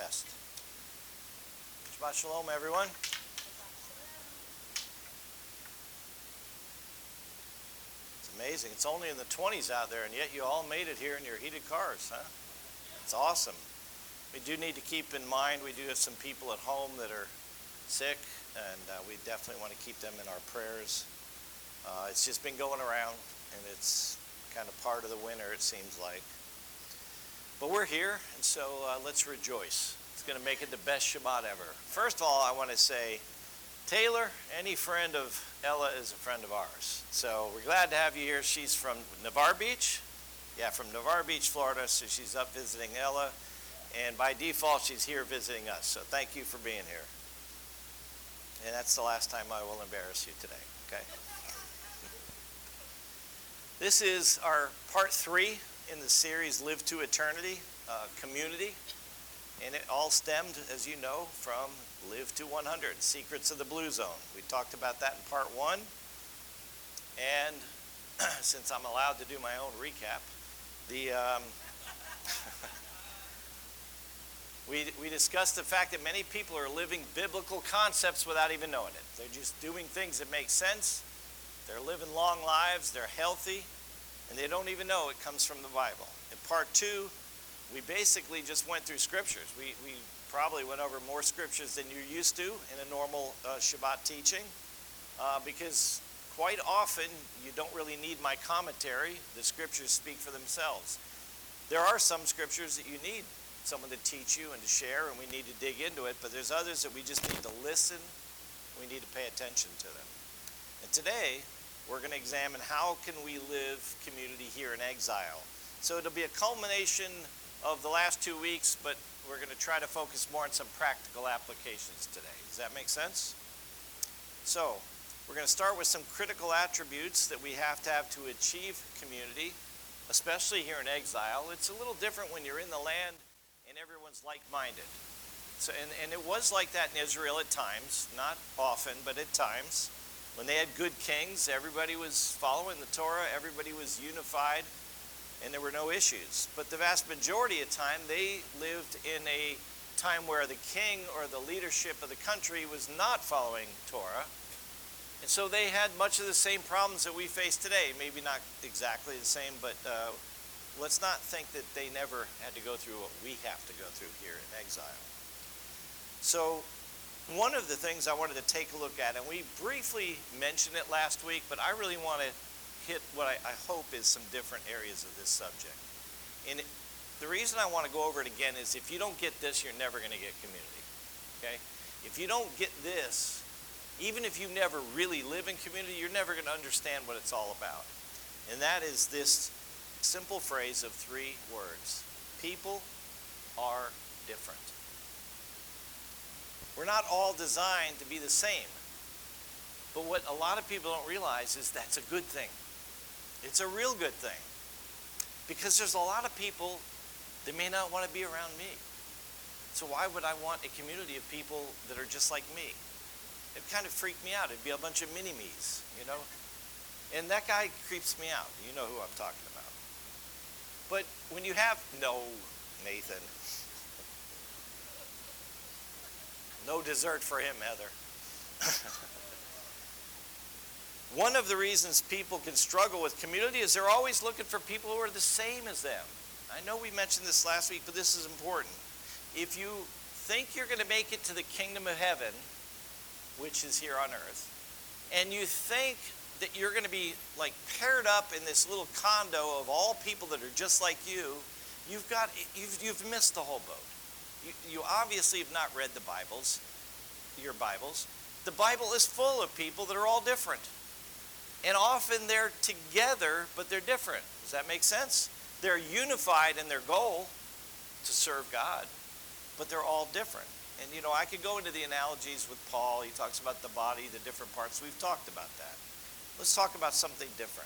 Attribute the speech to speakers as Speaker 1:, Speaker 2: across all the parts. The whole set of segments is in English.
Speaker 1: best. Shabbat shalom, everyone. It's amazing. It's only in the 20s out there, and yet you all made it here in your heated cars, huh? It's awesome. We do need to keep in mind, we do have some people at home that are sick, and we definitely want to keep them in our prayers. It's just been going around, and it's kind of part of the winter, it seems like. But we're here, and so let's rejoice. It's going to make it the best Shabbat ever. First of all, I want to say, Taylor, any friend of Ella is a friend of ours. So we're glad to have you here. She's from Navarre Beach. Yeah, from Navarre Beach, Florida, so she's up visiting Ella. And by default, she's here visiting us. So thank you for being here. And that's the last time I will embarrass you today, okay? This is our part 3 in the series Live to Eternity, Community. And it all stemmed, as you know, from Live to 100, Secrets of the Blue Zone. We talked about that in part 1. And since I'm allowed to do my own recap, we discussed the fact that many people are living biblical concepts without even knowing it. They're just doing things that make sense. They're living long lives. They're healthy. And they don't even know it comes from the Bible. In part 2, we basically just went through scriptures. We probably went over more scriptures than you're used to in a normal Shabbat teaching because quite often you don't really need my commentary. The scriptures speak for themselves. There are some scriptures that you need someone to teach you and to share, and we need to dig into it, but there's others that we just need to listen. We need to pay attention to them. And today, we're going to examine how can we live community here in exile. So it'll be a culmination of the last 2 weeks, but we're going to try to focus more on some practical applications today. Does that make sense? So we're going to start with some critical attributes that we have to achieve community, especially here in exile. It's a little different when you're in the land and everyone's like-minded. So, and it was like that in Israel at times, not often, but at times. When they had good kings, everybody was following the Torah, everybody was unified, and there were no issues. But the vast majority of the time, they lived in a time where the king or the leadership of the country was not following Torah. And so they had much of the same problems that we face today. Maybe not exactly the same, but let's not think that they never had to go through what we have to go through here in exile. So one of the things I wanted to take a look at, and we briefly mentioned it last week, but I really want to hit what I hope is some different areas of this subject. And the reason I want to go over it again is if you don't get this, you're never going to get community. Okay? If you don't get this, even if you never really live in community, you're never going to understand what it's all about. And that is this simple phrase of 3 words. People are different. We're not all designed to be the same. But what a lot of people don't realize is that's a good thing. It's a real good thing. Because there's a lot of people that may not want to be around me. So why would I want a community of people that are just like me? It kind of freaked me out. It'd be a bunch of mini-me's, you know? And that guy creeps me out. You know who I'm talking about. But when you have... No, Nathan. No dessert for him, Heather. One of the reasons people can struggle with community is they're always looking for people who are the same as them. I know we mentioned this last week, but this is important. If you think you're going to make it to the kingdom of heaven, which is here on earth, and you think that you're going to be like paired up in this little condo of all people that are just like you, you've missed the whole boat. You obviously have not read the Bibles, your Bibles. The Bible is full of people that are all different. And often they're together, but they're different. Does that make sense? They're unified in their goal to serve God, but they're all different. And, you know, I could go into the analogies with Paul. He talks about the body, the different parts. We've talked about that. Let's talk about something different.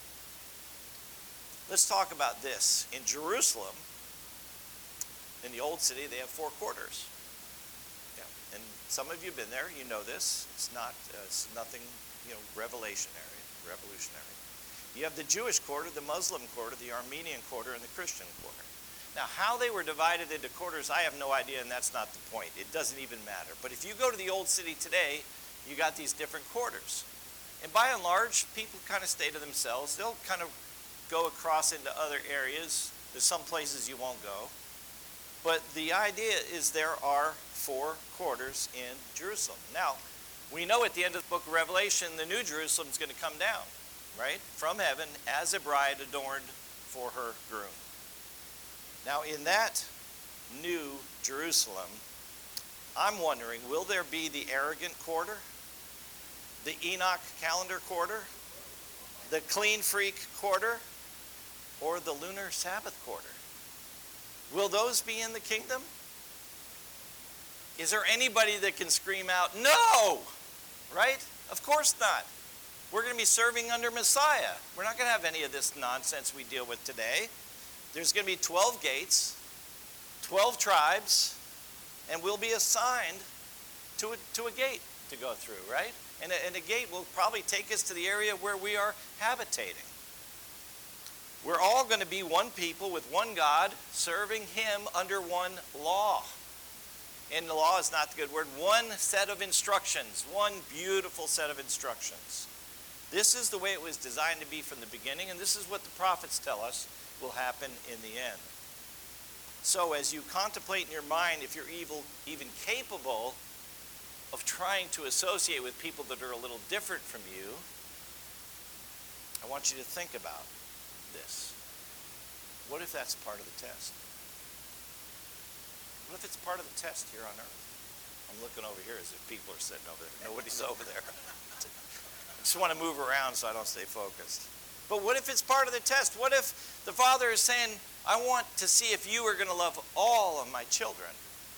Speaker 1: Let's talk about this. In Jerusalem, in the old city, they have 4 quarters. Yeah. And some of you have been there. You know this. It's nothing, revolutionary. You have the Jewish quarter, the Muslim quarter, the Armenian quarter, and the Christian quarter. Now, how they were divided into quarters, I have no idea, and that's not the point. It doesn't even matter. But if you go to the old city today, you got these different quarters. And by and large, people kind of stay to themselves. They'll kind of go across into other areas. There's some places you won't go. But the idea is there are 4 quarters in Jerusalem. Now, we know at the end of the book of Revelation, the new Jerusalem is going to come down, right, from heaven as a bride adorned for her groom. Now, in that new Jerusalem, I'm wondering, will there be the arrogant quarter, the Enoch calendar quarter, the clean freak quarter, or the lunar Sabbath quarter? Will those be in the kingdom? Is there anybody that can scream out, no? Right? Of course not. We're going to be serving under Messiah. We're not going to have any of this nonsense we deal with today. There's going to be 12 gates, 12 tribes, and we'll be assigned to a gate to go through, right? And a gate will probably take us to the area where we are habitating. We're all going to be one people with one God, serving him under one law. And the law is not the good word. One set of instructions, one beautiful set of instructions. This is the way it was designed to be from the beginning, and this is what the prophets tell us will happen in the end. So as you contemplate in your mind if you're even capable of trying to associate with people that are a little different from you, I want you to think about this. What if that's part of the test? What if it's part of the test here on earth? I'm looking over here as if people are sitting over there. Nobody's over there. I just want to move around so I don't stay focused. But what if it's part of the test? What if the Father is saying, I want to see if you are going to love all of my children?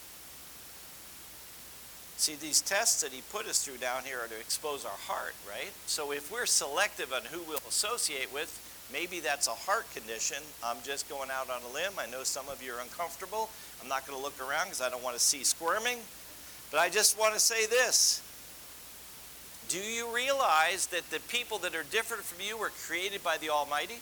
Speaker 1: See, these tests that he put us through down here are to expose our heart, right? So if we're selective on who we'll associate with, maybe that's a heart condition. I'm just going out on a limb. I know some of you are uncomfortable. I'm not going to look around because I don't want to see squirming. But I just want to say this. Do you realize that the people that are different from you were created by the Almighty?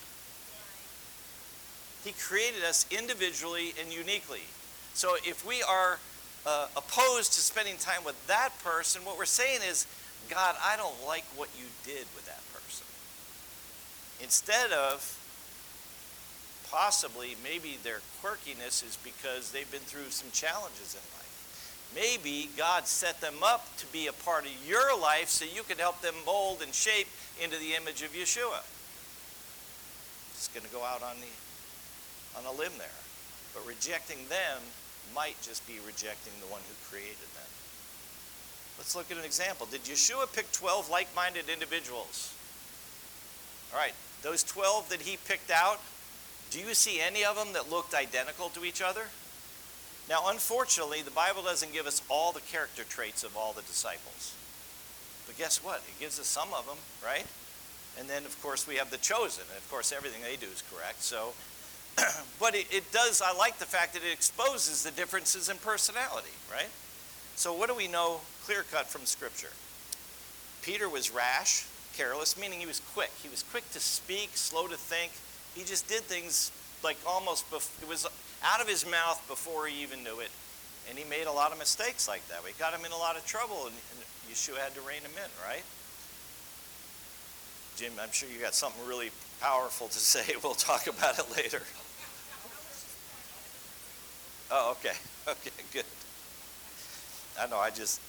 Speaker 1: He created us individually and uniquely. So if we are opposed to spending time with that person, what we're saying is, God, I don't like what you did with that person. Instead of possibly maybe their quirkiness is because they've been through some challenges in life. Maybe God set them up to be a part of your life so you could help them mold and shape into the image of Yeshua. Just going to go out on a limb there. But rejecting them might just be rejecting the one who created them. Let's look at an example. Did Yeshua pick 12 like-minded individuals? All right, those 12 that he picked out, do you see any of them that looked identical to each other? Now, unfortunately, the Bible doesn't give us all the character traits of all the disciples. But guess what? It gives us some of them, right? And then, of course, we have the chosen. And, of course, everything they do is correct. So, but it does, I like the fact that it exposes the differences in personality, right? So what do we know clear-cut from Scripture? Peter was rash, careless, meaning he was quick. He was quick to speak, slow to think. He just did things like almost, it was out of his mouth before he even knew it. And he made a lot of mistakes like that. We got him in a lot of trouble, and Yeshua had to rein him in, right? Jim, I'm sure you got something really powerful to say. We'll talk about it later. Oh, okay. Okay, good. I know,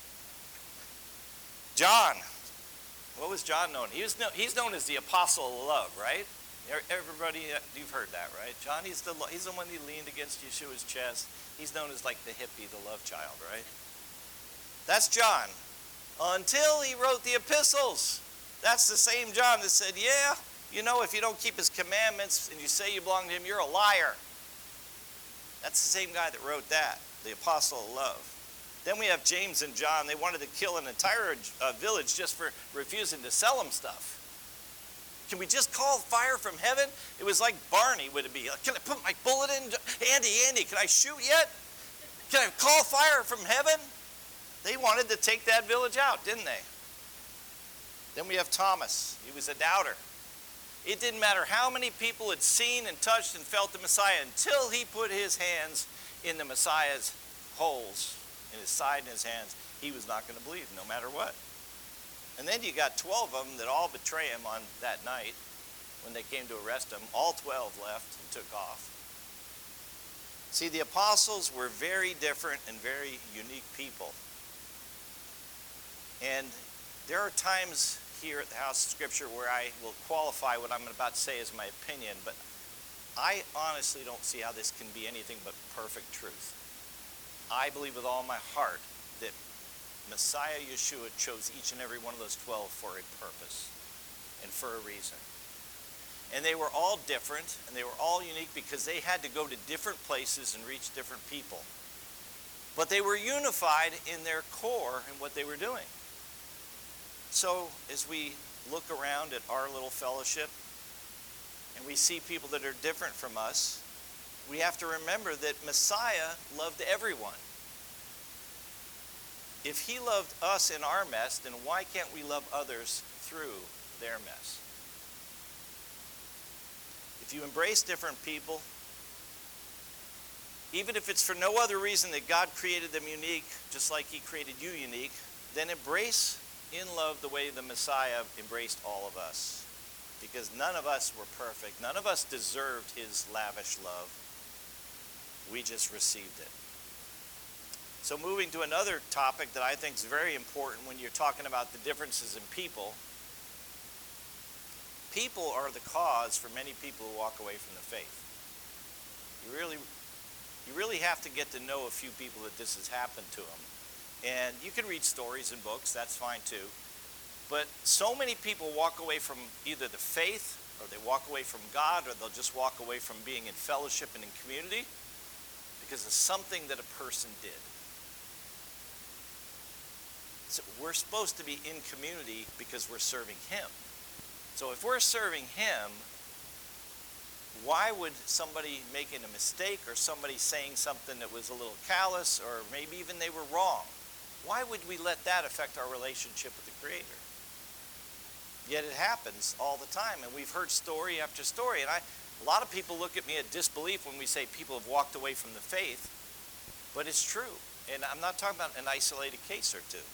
Speaker 1: John. What was John known? He's known as the apostle of love, right? Everybody, you've heard that, right? John, he's the one who leaned against Yeshua's chest. He's known as like the hippie, the love child, right? That's John. Until he wrote the epistles. That's the same John that said, yeah, you know, if you don't keep his commandments and you say you belong to him, you're a liar. That's the same guy that wrote that, the apostle of love. Then we have James and John. They wanted to kill an entire village just for refusing to sell them stuff. Can we just call fire from heaven? It was like Barney would it be. Can I put my bullet in? Andy, can I shoot yet? Can I call fire from heaven? They wanted to take that village out, didn't they? Then we have Thomas. He was a doubter. It didn't matter how many people had seen and touched and felt the Messiah until he put his hands in the Messiah's holes, in his side and his hands. He was not going to believe, no matter what. And then you got 12 of them that all betray him on that night when they came to arrest him. All 12 left and took off. See, the apostles were very different and very unique people. And there are times here at the House of Scripture where I will qualify what I'm about to say as my opinion, but I honestly don't see how this can be anything but perfect truth. I believe with all my heart that Messiah Yeshua chose each and every one of those 12 for a purpose and for a reason. And they were all different and they were all unique because they had to go to different places and reach different people. But they were unified in their core in what they were doing. So as we look around at our little fellowship and we see people that are different from us, we have to remember that Messiah loved everyone. If he loved us in our mess, then why can't we love others through their mess? If you embrace different people, even if it's for no other reason that God created them unique, just like he created you unique, then embrace in love the way the Messiah embraced all of us. Because none of us were perfect. None of us deserved his lavish love. We just received it. So moving to another topic that I think is very important when you're talking about the differences in people. People are the cause for many people who walk away from the faith. You really have to get to know a few people that this has happened to them. And you can read stories and books, that's fine too. But so many people walk away from either the faith, or they walk away from God, or they'll just walk away from being in fellowship and in community because of something that a person did. So we're supposed to be in community because we're serving him. So if we're serving him, why would somebody making a mistake or somebody saying something that was a little callous or maybe even they were wrong, why would we let that affect our relationship with the Creator? Yet it happens all the time, and we've heard story after story. And a lot of people look at me at disbelief when we say people have walked away from the faith, but it's true. And I'm not talking about an isolated case or two.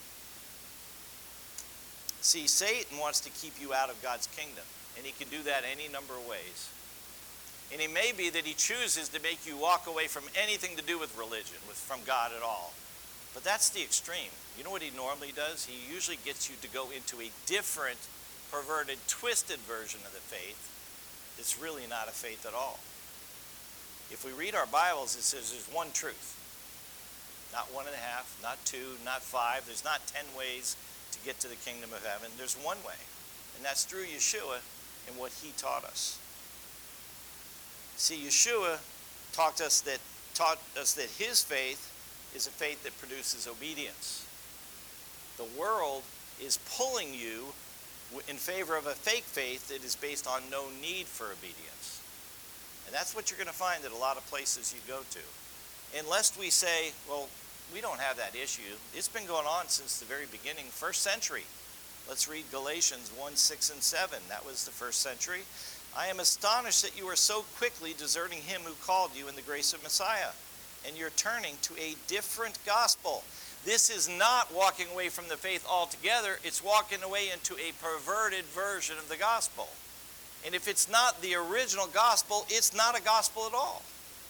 Speaker 1: See, Satan wants to keep you out of God's kingdom, and he can do that any number of ways. And it may be that he chooses to make you walk away from anything to do with religion, from God at all. But that's the extreme. You know what he normally does? He usually gets you to go into a different, perverted, twisted version of the faith. It's really not a faith at all. If we read our Bibles, it says there's one truth. Not 1.5, not 2, not 5. There's not 10 ways to get to the kingdom of heaven. There's one way. And that's through Yeshua and what he taught us. See, Yeshua taught us that his faith is a faith that produces obedience. The world is pulling you in favor of a fake faith that is based on no need for obedience. And that's what you're going to find at a lot of places you go to. Unless we say, well, we don't have that issue. It's been going on since the very beginning, first century. Let's read Galatians 1:6 and 7. That was the first century. I am astonished that you are so quickly deserting him who called you in the grace of Messiah, and you're turning to a different gospel. This is not walking away from the faith altogether. It's walking away into a perverted version of the gospel. And if it's not the original gospel, it's not a gospel at all.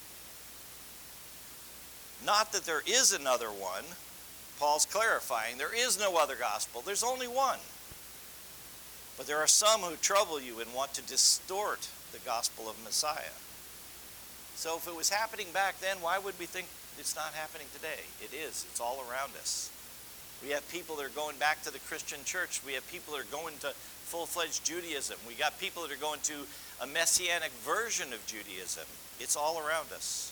Speaker 1: Not that there is another one. Paul's clarifying there is no other gospel. There's only one. But there are some who trouble you and want to distort the gospel of Messiah. So if it was happening back then, why would we think it's not happening today? It is. It's all around us. We have people that are going back to the Christian church. We have people that are going to full-fledged Judaism. We got people that are going to a messianic version of Judaism. It's all around us.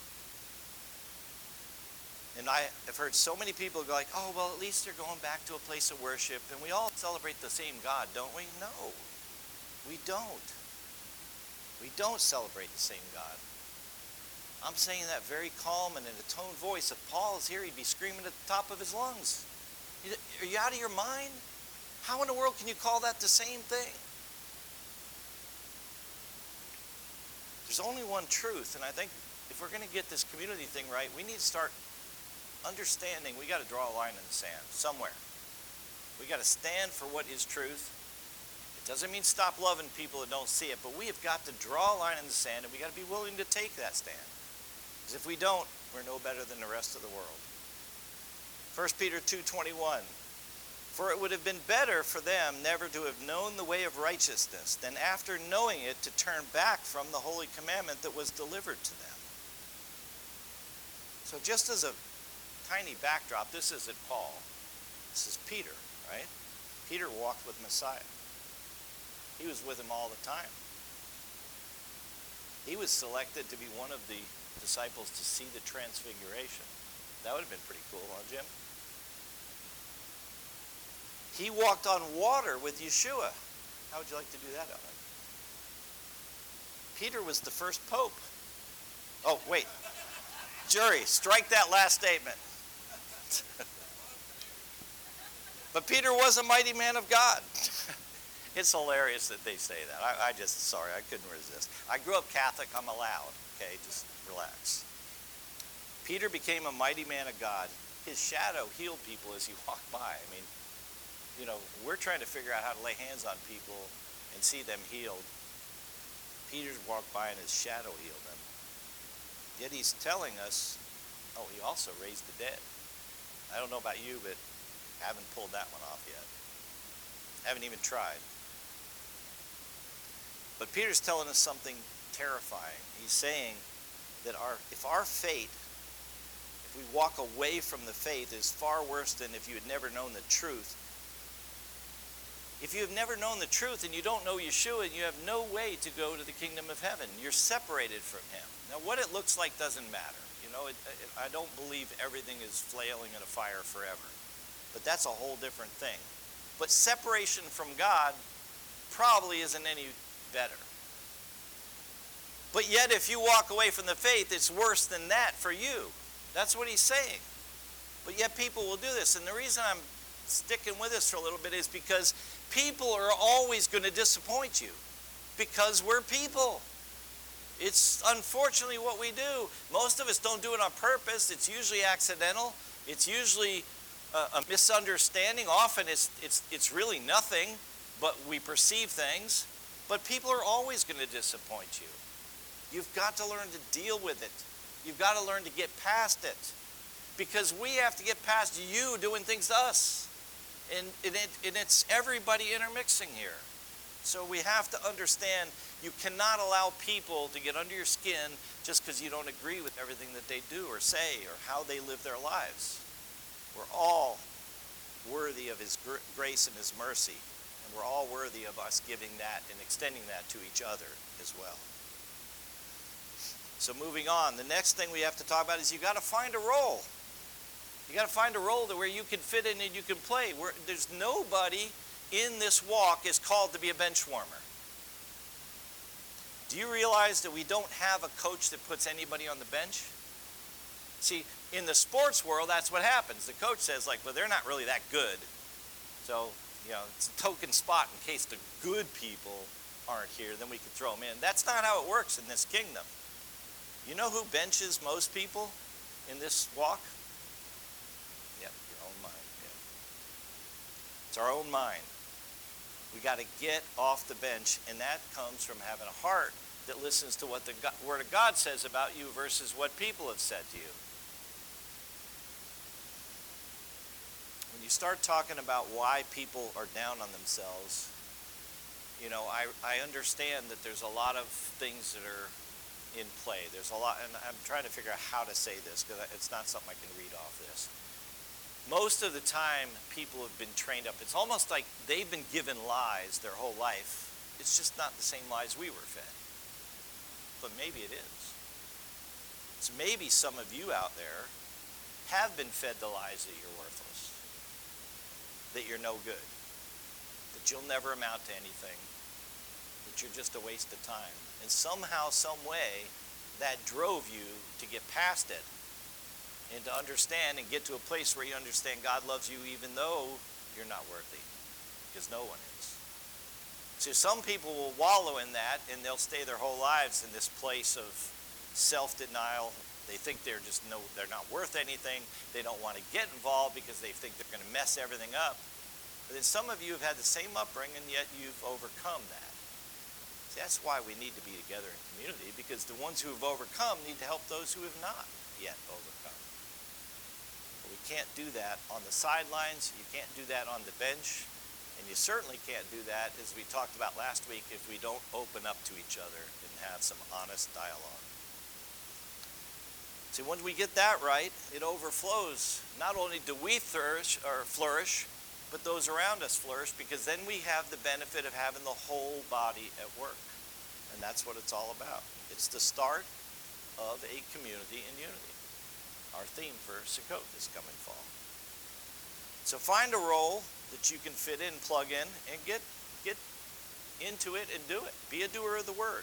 Speaker 1: And I have heard so many people go like, oh, well, at least they're going back to a place of worship, and we all celebrate the same God, don't we? No, we don't. We don't celebrate the same God. I'm saying that very calm and in a toned voice. If Paul is here, he'd be screaming at the top of his lungs. Are you out of your mind? How in the world can you call that the same thing? There's only one truth, and I think if we're going to get this community thing right, we need to start understanding we got to draw a line in the sand somewhere. We got to stand for what is truth. It doesn't mean stop loving people that don't see it, but we have got to draw a line in the sand, and we got to be willing to take that stand. Because if we don't, we're no better than the rest of the world. 1 Peter 2:21. For it would have been better for them never to have known the way of righteousness than after knowing it to turn back from the holy commandment that was delivered to them. So just as a tiny backdrop, this isn't Paul. This is Peter, right? Peter walked with Messiah. He was with him all the time. He was selected to be one of the disciples to see the transfiguration. That would have been pretty cool, huh, Jim? He walked on water with Yeshua. How would you like to do that, Ellen? Peter was the first pope. Oh, wait. Jury, strike that last statement. But Peter was a mighty man of God. It's hilarious that they say that. I couldn't resist. I grew up Catholic, I'm allowed. Okay, just relax. Peter became a mighty man of God. His shadow healed people as he walked by. I mean, you know, we're trying to figure out how to lay hands on people and see them healed. Peter walked by and his shadow healed them. Yet he's telling us, oh, he also raised the dead. I don't know about you, but I haven't pulled that one off yet. I haven't even tried. But Peter's telling us something terrifying. He's saying that if our fate, if we walk away from the faith, is far worse than if you had never known the truth. If you have never known the truth and you don't know Yeshua, you have no way to go to the kingdom of heaven. You're separated from him. Now, what it looks like doesn't matter. You know, I don't believe everything is flailing in a fire forever. But that's a whole different thing. But separation from God probably isn't any better. But yet, if you walk away from the faith, it's worse than that for you. That's what he's saying. But yet people will do this. And the reason I'm sticking with this for a little bit is because people are always going to disappoint you. Because we're people. It's unfortunately what we do. Most of us don't do it on purpose. It's usually accidental. It's usually a misunderstanding. Often it's really nothing, but we perceive things. But people are always going to disappoint you. You've got to learn to deal with it. You've got to learn to get past it. Because we have to get past you doing things to us. And it's everybody intermixing here. So we have to understand you cannot allow people to get under your skin just because you don't agree with everything that they do or say or how they live their lives. We're all worthy of his grace and his mercy. And we're all worthy of us giving that and extending that to each other as well. So moving on, the next thing we have to talk about is you got to find a role. You got to find a role where you can fit in and you can play. There's nobody in this walk is called to be a bench warmer. Do you realize that we don't have a coach that puts anybody on the bench? See, in the sports world, that's what happens. The coach says, like, well, they're not really that good. So, you know, it's a token spot in case the good people aren't here, then we can throw them in. That's not how it works in this kingdom. You know who benches most people in this walk? Yep, your own mind. Yeah. It's our own mind. We got to get off the bench, and that comes from having a heart that listens to what the Word of God says about you versus what people have said to you. When you start talking about why people are down on themselves, you know, I understand that there's a lot of things that are in play. There's a lot, and I'm trying to figure out how to say this because it's not something I can read off this. Most of the time, people have been trained up. It's almost like they've been given lies their whole life. It's just not the same lies we were fed. But maybe it is. So maybe some of you out there have been fed the lies that you're worthless, that you're no good, that you'll never amount to anything, that you're just a waste of time. And somehow, some way, that drove you to get past it and to understand and get to a place where you understand God loves you even though you're not worthy, because no one is. So some people will wallow in that, and they'll stay their whole lives in this place of self-denial. They think they're not worth anything. They don't want to get involved because they think they're going to mess everything up. But then some of you have had the same upbringing, yet you've overcome that. See, that's why we need to be together in community, because the ones who have overcome need to help those who have not yet overcome. But we can't do that on the sidelines. You can't do that on the bench. And you certainly can't do that, as we talked about last week, if we don't open up to each other and have some honest dialogue. See, when we get that right, it overflows. Not only do we flourish, but those around us flourish, because then we have the benefit of having the whole body at work. And that's what it's all about. It's the start of a community in unity. Our theme for Sukkot this coming fall. So find a role that you can fit in, plug in, and get into it and do it. Be a doer of the word.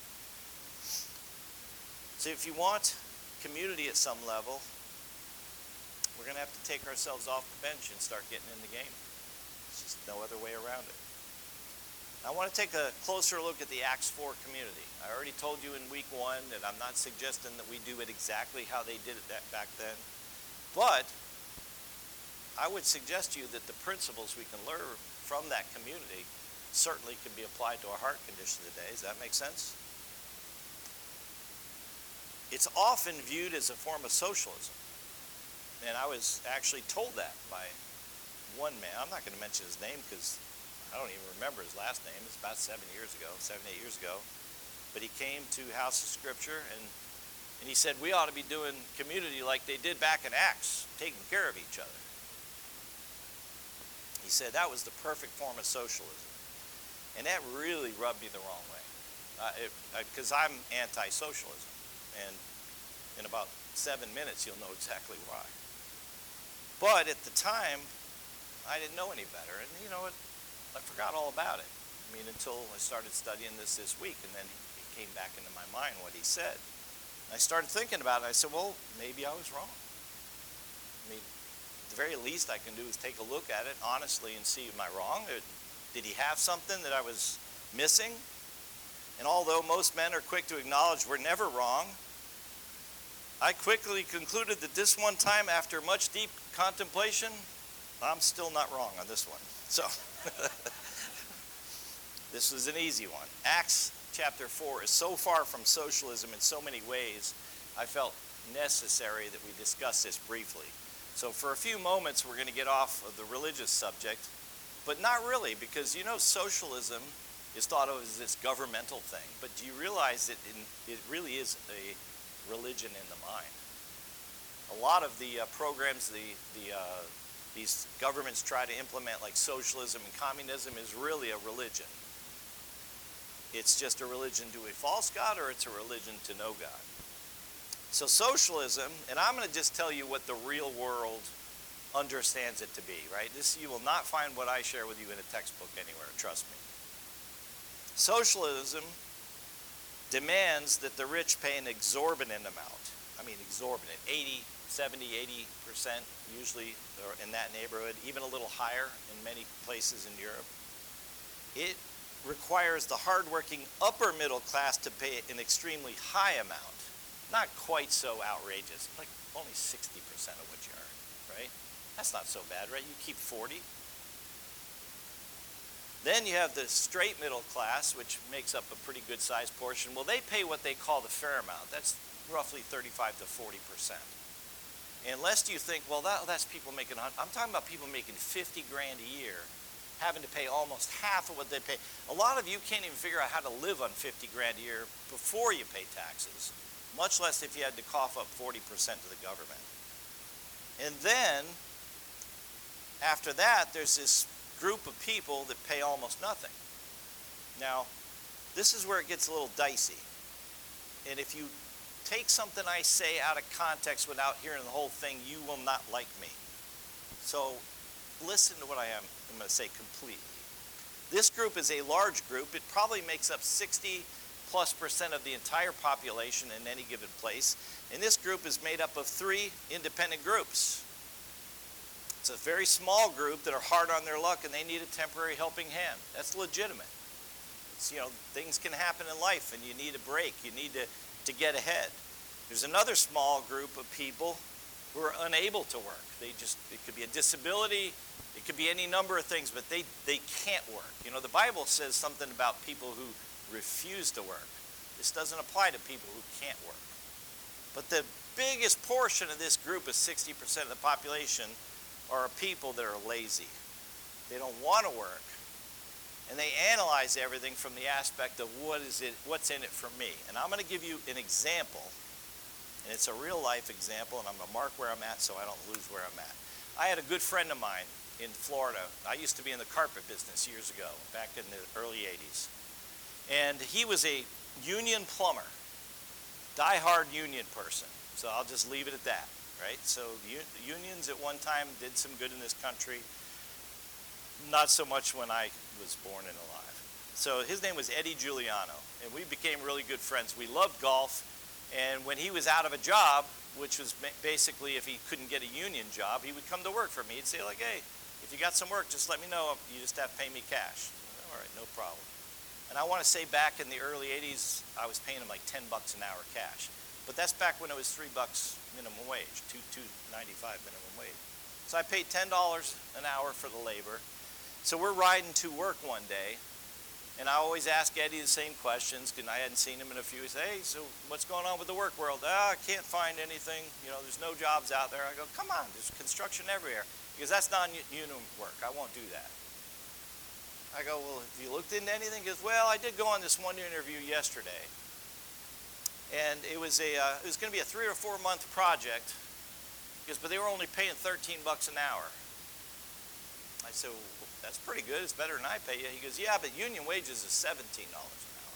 Speaker 1: So if you want community at some level, we're going to have to take ourselves off the bench and start getting in the game. There's just no other way around it. I want to take a closer look at the Acts 4 community. I already told you in week 1 that I'm not suggesting that we do it exactly how they did it back then. But I would suggest to you that the principles we can learn from that community certainly can be applied to our heart condition today. Does that make sense? It's often viewed as a form of socialism. And I was actually told that by one man. I'm not going to mention his name because I don't even remember his last name. It's about 7, 8 years ago. But he came to House of Scripture and he said, we ought to be doing community like they did back in Acts, taking care of each other. He said that was the perfect form of socialism. And that really rubbed me the wrong way. Because I'm anti-socialism. And in about 7 minutes, you'll know exactly why. But at the time, I didn't know any better. And you know what? I forgot all about it. I mean, until I started studying this week. And then it came back into my mind what he said. And I started thinking about it. I said, well, maybe I was wrong. I mean, the very least I can do is take a look at it honestly and see, am I wrong? Did he have something that I was missing? And although most men are quick to acknowledge we're never wrong, I quickly concluded that this one time, after much deep contemplation, I'm still not wrong on this one. So, this was an easy one. Acts chapter 4 is so far from socialism in so many ways, I felt necessary that we discuss this briefly. So for a few moments, we're going to get off of the religious subject, but not really, because you know socialism is thought of as this governmental thing. But do you realize that it really is a religion in the mind? A lot of the programs these governments try to implement, like socialism and communism, is really a religion. It's just a religion to a false God, or it's a religion to no God. So socialism, and I'm going to just tell you what the real world understands it to be, right? This, you will not find what I share with you in a textbook anywhere, trust me. Socialism demands that the rich pay an exorbitant amount. I mean exorbitant, 70, 80% usually, or in that neighborhood, even a little higher in many places in Europe. It requires the hardworking upper middle class to pay an extremely high amount. Not quite so outrageous, like only 60% of what you earn, right? That's not so bad, right? You keep 40. Then you have the straight middle class, which makes up a pretty good sized portion. Well, they pay what they call the fair amount. That's roughly 35 to 40%. And lest you think, well, that's people making, I'm talking about people making 50 grand a year, having to pay almost half of what they pay. A lot of you can't even figure out how to live on 50 grand a year before you pay taxes, much less if you had to cough up 40% to the government. And then, after that, there's this group of people that pay almost nothing. Now, this is where it gets a little dicey. And if you take something I say out of context without hearing the whole thing, you will not like me. So listen to what I'm going to say completely. This group is a large group. It probably makes up 60+% of the entire population in any given place. And this group is made up of 3 independent groups. It's a very small group that are hard on their luck and they need a temporary helping hand. That's legitimate. It's, things can happen in life and you need a break. You need to get ahead. There's another small group of people who are unable to work. It could be a disability, it could be any number of things, but they can't work. The Bible says something about people who refuse to work. This doesn't apply to people who can't work. But the biggest portion of this group of 60% of the population are people that are lazy. They don't want to work. And they analyze everything from the aspect of what's in it for me. And I'm going to give you an example. And it's a real life example, and I'm going to mark where I'm at so I don't lose where I'm at. I had a good friend of mine in Florida. I used to be in the carpet business years ago, back in the early 80s. And he was a union plumber, die-hard union person. So I'll just leave it at that, right? So unions at one time did some good in this country. Not so much when I was born and alive. So his name was Eddie Giuliano, and we became really good friends. We loved golf, and when he was out of a job, which was basically if he couldn't get a union job, he would come to work for me. He'd say, like, hey, if you got some work, just let me know. You just have to pay me cash. All right, no problem. And I want to say back in the early 80s, I was paying him like $10 an hour cash. But that's back when it was $3 minimum wage, $2.95 minimum wage. So I paid $10 an hour for the labor. So we're riding to work one day, and I always ask Eddie the same questions, because I hadn't seen him in a few. He said, hey, so what's going on with the work world? I can't find anything. There's no jobs out there. I go, come on, there's construction everywhere. Because that's non-union work. I won't do that. I go, well, have you looked into anything? He goes, well, I did go on this one interview yesterday. And it was going to be a 3 or 4 month project. He goes, but they were only paying $13 an hour. I said, well, that's pretty good. It's better than I pay you. He goes, yeah, but union wages is $17 an hour.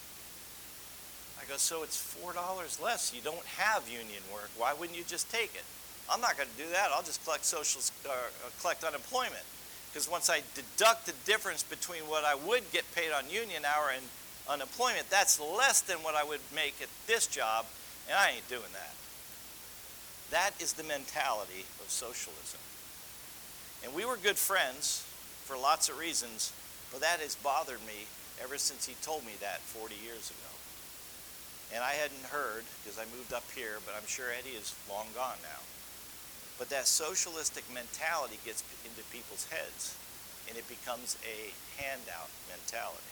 Speaker 1: I go, so it's $4 less. You don't have union work. Why wouldn't you just take it? I'm not going to do that. I'll just collect collect unemployment. Because once I deduct the difference between what I would get paid on union hour and unemployment, that's less than what I would make at this job, and I ain't doing that. That is the mentality of socialism. And we were good friends for lots of reasons, but that has bothered me ever since he told me that 40 years ago. And I hadn't heard, because I moved up here, but I'm sure Eddie is long gone now. But that socialistic mentality gets into people's heads, and it becomes a handout mentality.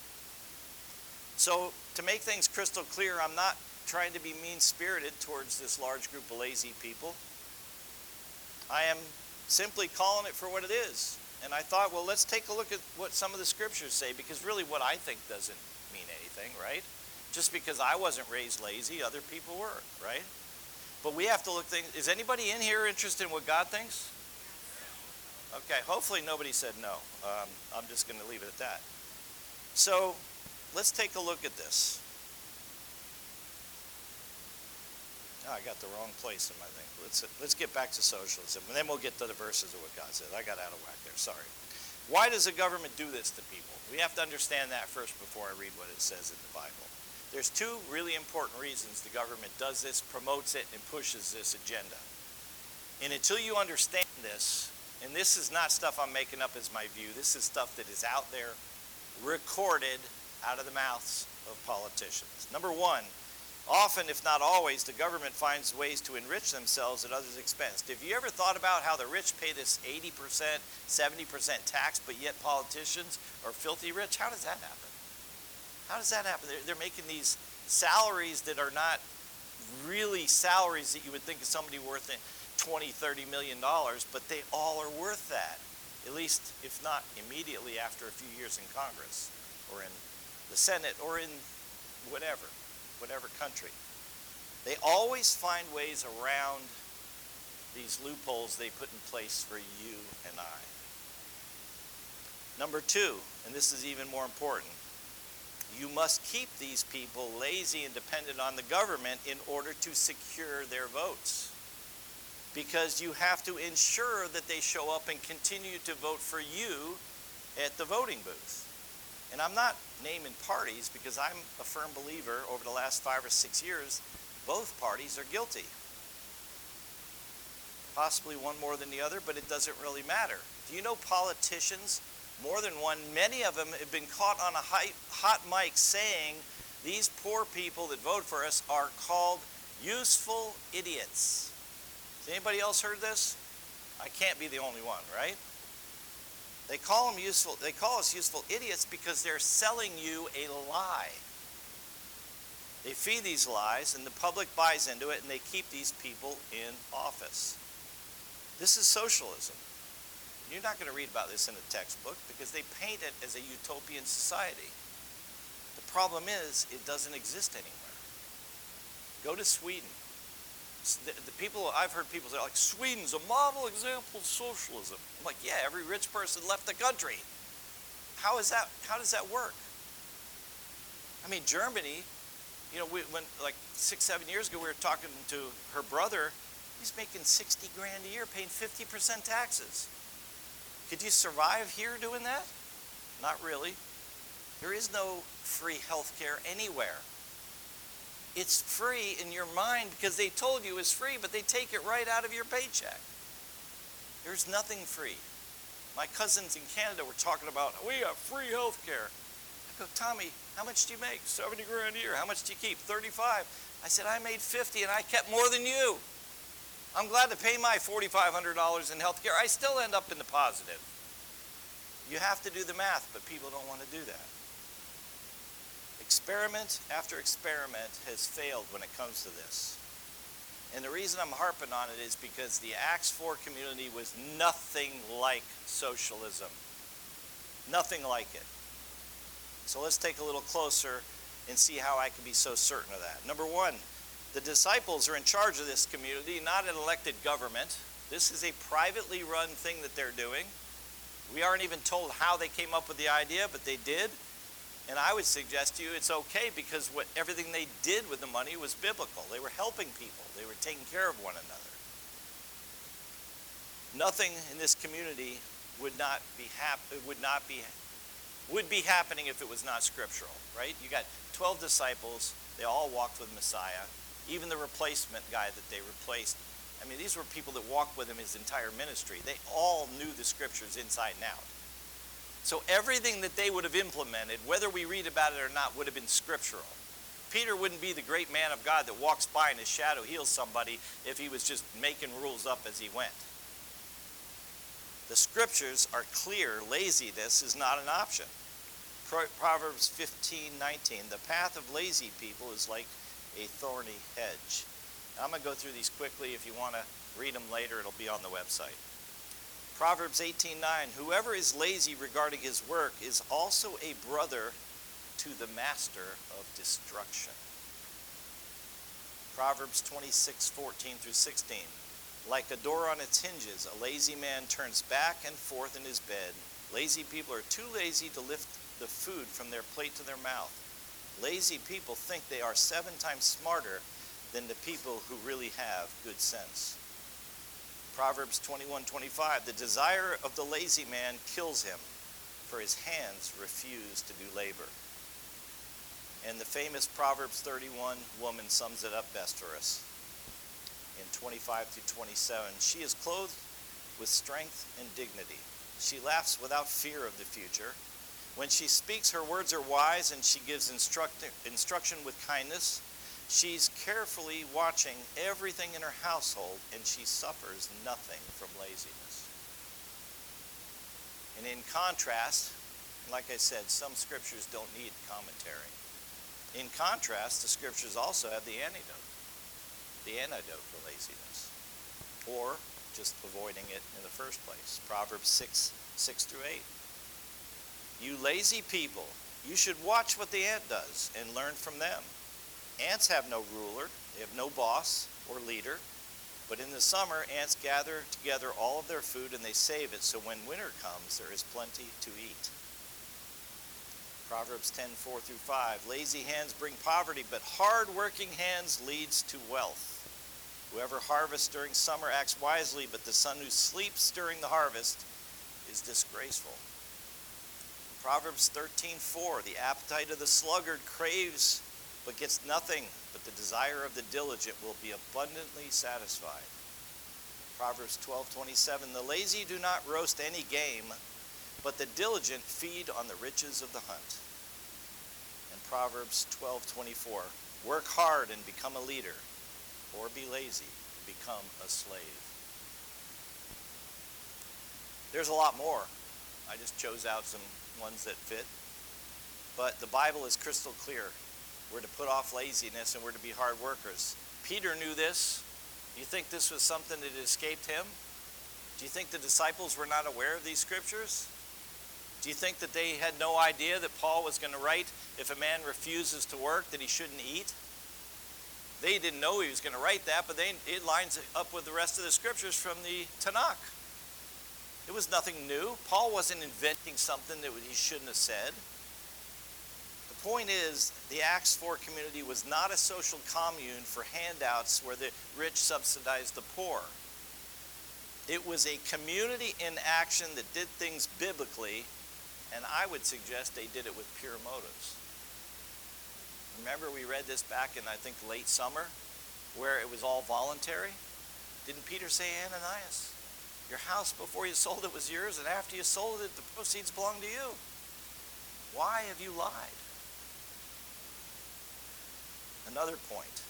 Speaker 1: So to make things crystal clear, I'm not trying to be mean-spirited towards this large group of lazy people. I am simply calling it for what it is. And I thought, well, let's take a look at what some of the scriptures say, because really what I think doesn't mean anything, right? Just because I wasn't raised lazy, other people were, right? But we have to look things. Is anybody in here interested in what God thinks? Okay, hopefully nobody said no. I'm just going to leave it at that. So let's take a look at this. Oh, I got the wrong place in my thing. Let's get back to socialism, and then we'll get to the verses of what God says. I got out of whack there, sorry. Why does the government do this to people? We have to understand that first before I read what it says in the Bible. There's two really important reasons the government does this, promotes it, and pushes this agenda. And until you understand this, and this is not stuff I'm making up as my view, this is stuff that is out there, recorded out of the mouths of politicians. Number one, often, if not always, the government finds ways to enrich themselves at others' expense. Have you ever thought about how the rich pay this 80%, 70% tax, but yet politicians are filthy rich? How does that happen? How does that happen? They're making these salaries that are not really salaries that you would think of somebody worth $20, $30 million, but they all are worth that, at least if not immediately after a few years in Congress or in the Senate or in whatever country. They always find ways around these loopholes they put in place for you and I. Number two, and this is even more important, you must keep these people lazy and dependent on the government in order to secure their votes. Because you have to ensure that they show up and continue to vote for you at the voting booth. And I'm not naming parties because I'm a firm believer over the last 5 or 6 years, both parties are guilty. Possibly one more than the other, but it doesn't really matter. Do you know politicians more than one. Many of them have been caught on a hot mic saying these poor people that vote for us are called useful idiots. Has anybody else heard this? I can't be the only one, right? They call us useful idiots because they're selling you a lie. They feed these lies and the public buys into it and they keep these people in office. This is socialism. You're not going to read about this in a textbook because they paint it as a utopian society. The problem is it doesn't exist anywhere. Go to Sweden. I've heard people say, like, Sweden's a model example of socialism. I'm like, yeah, every rich person left the country. How does that work? I mean, Germany, when like 6-7 years ago, we were talking to her brother. He's making $60 grand a year, paying 50% taxes. Could you survive here doing that? Not really. There is no free health care anywhere. It's free in your mind because they told you it's free, but they take it right out of your paycheck. There's nothing free. My cousins in Canada were talking about, we have free health care. I go, Tommy, how much do you make? 70 grand a year. How much do you keep? 35. I said, I made 50 and I kept more than you. I'm glad to pay my $4,500 in health care. I still end up in the positive. You have to do the math, but people don't want to do that. Experiment after experiment has failed when it comes to this. And the reason I'm harping on it is because the Acts 4 community was nothing like socialism. Nothing like it. So let's take a little closer and see how I can be so certain of that. Number one, the disciples are in charge of this community, not an elected government. This is a privately run thing that they're doing. We aren't even told how they came up with the idea, but they did. And I would suggest to you it's okay because everything they did with the money was biblical. They were helping people. They were taking care of one another. Nothing in this community would be happening if it was not scriptural, right? You got 12 disciples. They all walked with Messiah. Even the replacement guy that they replaced. I mean, these were people that walked with him his entire ministry. They all knew the scriptures inside and out. So everything that they would have implemented, whether we read about it or not, would have been scriptural. Peter wouldn't be the great man of God that walks by and his shadow heals somebody if he was just making rules up as he went. The scriptures are clear. Laziness is not an option. Proverbs 15:19, the path of lazy people is like a thorny hedge. Now, I'm going to go through these quickly. If you want to read them later, it'll be on the website. Proverbs 18:9, whoever is lazy regarding his work is also a brother to the master of destruction. Proverbs 26:14-16, like a door on its hinges, a lazy man turns back and forth in his bed. Lazy people are too lazy to lift the food from their plate to their mouth. Lazy people think they are 7 times smarter than the people who really have good sense. Proverbs 21:25, the desire of the lazy man kills him, for his hands refuse to do labor. And the famous Proverbs 31 woman sums it up best for us. In 25-27, she is clothed with strength and dignity. She laughs without fear of the future. When she speaks, her words are wise, and she gives instruction with kindness. She's carefully watching everything in her household, and she suffers nothing from laziness. And in contrast, like I said, some scriptures don't need commentary. In contrast, the scriptures also have the antidote for laziness, or just avoiding it in the first place. Proverbs 6:6-8. You lazy people, you should watch what the ant does and learn from them. Ants have no ruler, they have no boss or leader, but in the summer, ants gather together all of their food and they save it, so when winter comes, there is plenty to eat. Proverbs 10:4-5, lazy hands bring poverty, but hard-working hands leads to wealth. Whoever harvests during summer acts wisely, but the son who sleeps during the harvest is disgraceful. Proverbs 13:4, the appetite of the sluggard craves but gets nothing, but the desire of the diligent will be abundantly satisfied. Proverbs 12:27, the lazy do not roast any game, but the diligent feed on the riches of the hunt. And Proverbs 12:24, work hard and become a leader, or be lazy, become a slave. There's a lot more. I just chose out some ones that fit. But the Bible is crystal clear. We're to put off laziness and we're to be hard workers. Peter knew this. Do you think this was something that escaped him? Do you think the disciples were not aware of these scriptures? Do you think that they had no idea that Paul was going to write, if a man refuses to work, that he shouldn't eat? They didn't know he was going to write that, but it lines up with the rest of the scriptures from the Tanakh. It was nothing new. Paul wasn't inventing something that he shouldn't have said. The point is, the Acts 4 community was not a social commune for handouts where the rich subsidized the poor. It was a community in action that did things biblically, and I would suggest they did it with pure motives. Remember, we read this back in, I think, late summer, where it was all voluntary? Didn't Peter say, Ananias, your house before you sold it was yours, and after you sold it, the proceeds belong to you? Why have you lied? Another point.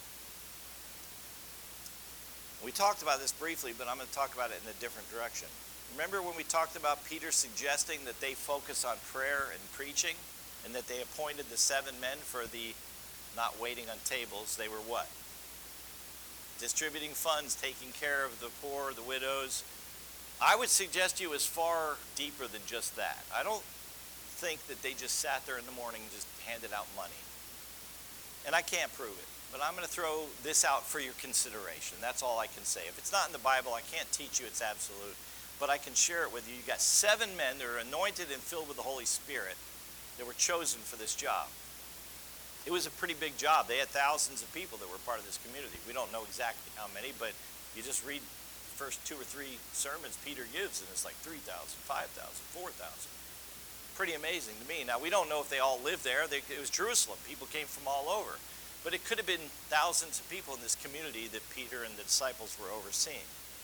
Speaker 1: We talked about this briefly, but I'm going to talk about it in a different direction. Remember when we talked about Peter suggesting that they focus on prayer and preaching, and that they appointed the 7 men for the not waiting on tables? They were what? Distributing funds, taking care of the poor, the widows. I would suggest you is far deeper than just that. I don't think that they just sat there in the morning and just handed out money. And I can't prove it, but I'm going to throw this out for your consideration. That's all I can say. If it's not in the Bible, I can't teach you it's absolute, but I can share it with you. You got 7 men that are anointed and filled with the Holy Spirit that were chosen for this job. It was a pretty big job. They had thousands of people that were part of this community. We don't know exactly how many, but you just read the first 2 or 3 sermons Peter gives, and it's like 3,000, 5,000, 4,000. Pretty amazing to me. Now, we don't know if they all lived there. It was Jerusalem. People came from all over. But it could have been thousands of people in this community that Peter and the disciples were overseeing.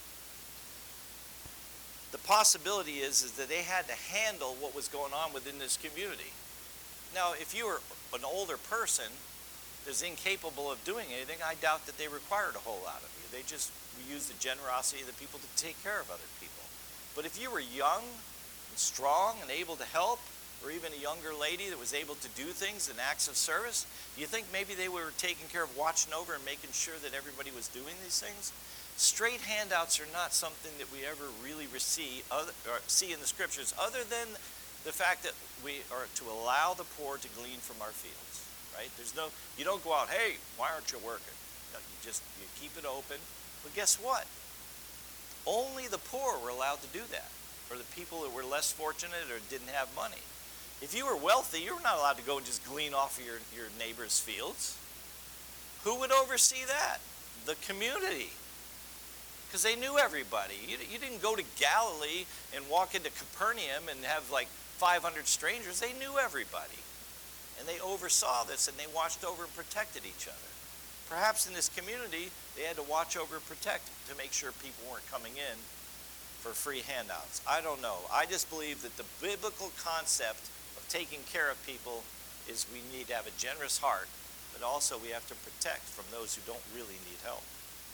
Speaker 1: The possibility is that they had to handle what was going on within this community. Now, if you were an older person that's incapable of doing anything, I doubt that they required a whole lot of you. They just used the generosity of the people to take care of other people. But if you were young and strong and able to help, or even a younger lady that was able to do things in acts of service, do you think maybe they were taking care of watching over and making sure that everybody was doing these things? Straight handouts are not something that we ever really see in the scriptures, other than the fact that we are to allow the poor to glean from our fields, right? You don't go out, hey, why aren't you working? No, you keep it open. But guess what? Only the poor were allowed to do that, or the people that were less fortunate or didn't have money. If you were wealthy, you were not allowed to go and just glean off of your neighbor's fields. Who would oversee that? The community. Because they knew everybody. You didn't go to Galilee and walk into Capernaum and have like 500 strangers. They knew everybody. And they oversaw this, and they watched over and protected each other. Perhaps in this community, they had to watch over and protect to make sure people weren't coming in for free handouts. I don't know. I just believe that the biblical concept of taking care of people is we need to have a generous heart, but also we have to protect from those who don't really need help.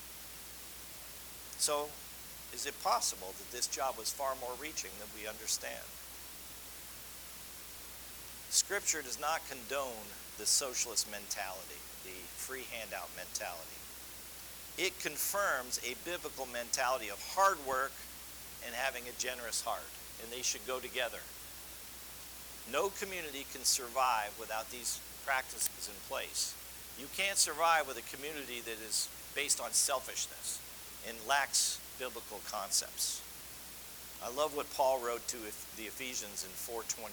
Speaker 1: So, is it possible that this job was far more reaching than we understand? Scripture does not condone the socialist mentality, the free handout mentality. It confirms a biblical mentality of hard work and having a generous heart, and they should go together. No community can survive without these practices in place. You can't survive with a community that is based on selfishness and lacks biblical concepts. I love what Paul wrote to the Ephesians in 4:28.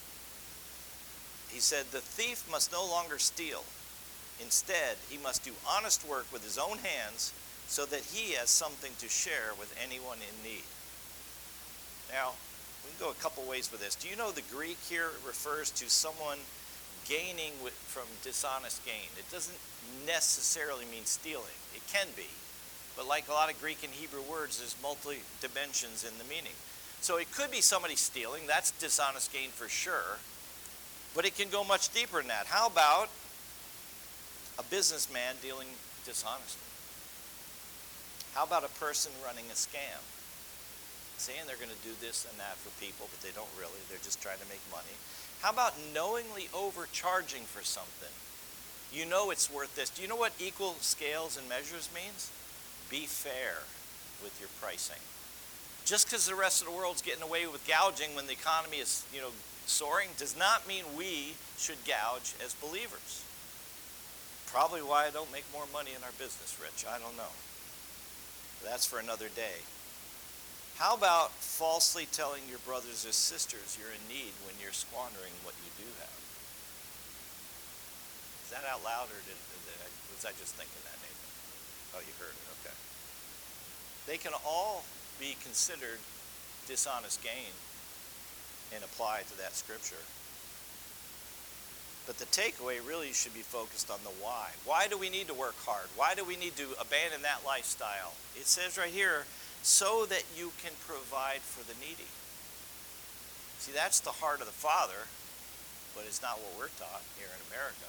Speaker 1: He said, the thief must no longer steal. Instead, he must do honest work with his own hands so that he has something to share with anyone in need. Now, we can go a couple ways with this. Do you know the Greek here refers to someone gaining from dishonest gain? It doesn't necessarily mean stealing. It can be. But like a lot of Greek and Hebrew words, there's multi dimensions in the meaning. So it could be somebody stealing. That's dishonest gain for sure. But it can go much deeper than that. How about a businessman dealing dishonestly? How about a person running a scam? Saying they're going to do this and that for people, but they don't really. They're just trying to make money. How about knowingly overcharging for something? You know it's worth this. Do you know what equal scales and measures means? Be fair with your pricing. Just because the rest of the world's getting away with gouging when the economy is, soaring, does not mean we should gouge as believers. Probably why I don't make more money in our business, Rich. I don't know. That's for another day. How about falsely telling your brothers or sisters you're in need when you're squandering what you do have? Is that out loud, or was I just thinking that, Nathan? Oh, you heard it, okay. They can all be considered dishonest gain and apply to that scripture. But the takeaway really should be focused on the why. Why do we need to work hard? Why do we need to abandon that lifestyle? It says right here, so that you can provide for the needy. See, that's the heart of the Father, but it's not what we're taught here in America.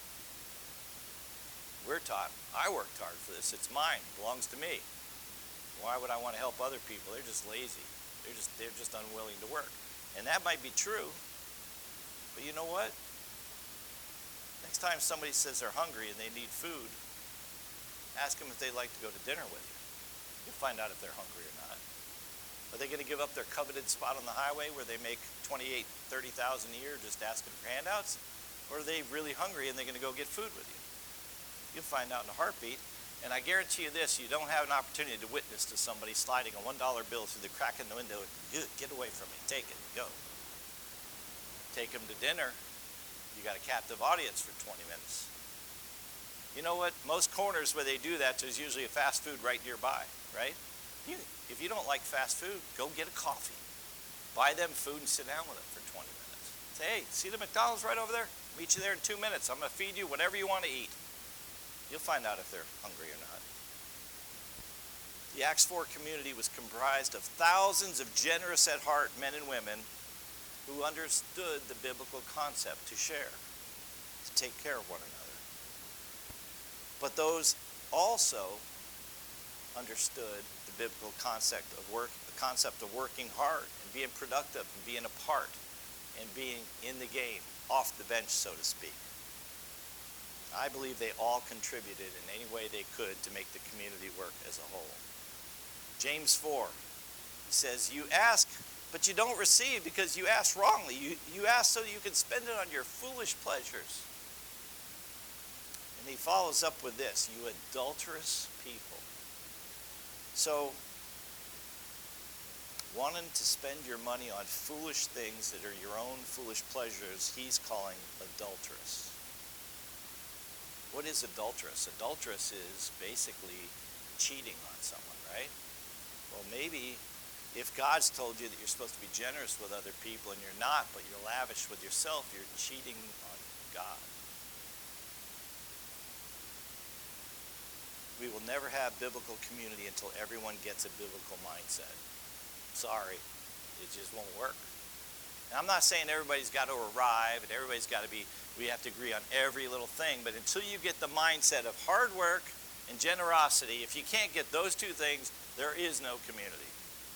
Speaker 1: We're taught, I worked hard for this. It's mine. It belongs to me. Why would I want to help other people? They're just lazy. They're just unwilling to work. And that might be true. But you know what? Next time somebody says they're hungry and they need food, ask them if they'd like to go to dinner with you. You'll find out if they're hungry or not. Are they going to give up their coveted spot on the highway where they make $28,000, $30,000 a year just asking for handouts? Or are they really hungry and they're going to go get food with you? You'll find out in a heartbeat. And I guarantee you this, you don't have an opportunity to witness to somebody sliding a $1 bill through the crack in the window. Get away from me. Take it. Go. Take them to dinner. You got a captive audience for 20 minutes. You know what? Most corners where they do that, there's usually a fast food right nearby, right? If you don't like fast food, go get a coffee. Buy them food and sit down with them for 20 minutes. Say, hey, see the McDonald's right over there? Meet you there in 2 minutes. I'm going to feed you whatever you want to eat. You'll find out if they're hungry or not. The Acts 4 community was comprised of thousands of generous at heart men and women who understood the biblical concept to share, to take care of one another. But those also understood the biblical concept of working hard and being productive and being a part and being in the game, off the bench, so to speak. I believe they all contributed in any way they could to make the community work as a whole. James 4, he says, you ask, but you don't receive because you ask wrongly. You ask so that you can spend it on your foolish pleasures. And he follows up with this, you adulterous people. So, wanting to spend your money on foolish things that are your own foolish pleasures, he's calling adulterous. What is adulterous? Adulterous is basically cheating on someone, right? Well, maybe if God's told you that you're supposed to be generous with other people and you're not, but you're lavish with yourself, you're cheating on God. We will never have biblical community until everyone gets a biblical mindset. Sorry, it just won't work. Now, I'm not saying everybody's got to arrive and everybody's got to be, we have to agree on every little thing, but until you get the mindset of hard work and generosity, if you can't get those two things, there is no community.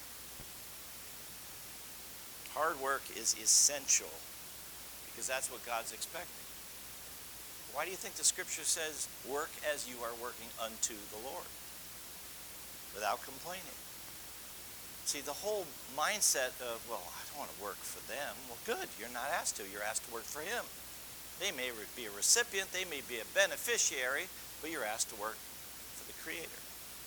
Speaker 1: Hard work is essential because that's what God's expecting. Why do you think the scripture says, work as you are working unto the Lord? Without complaining. See, the whole mindset of, well, I don't want to work for them. Well, good, you're not asked to. You're asked to work for him. They may be a recipient, they may be a beneficiary, but you're asked to work for the Creator.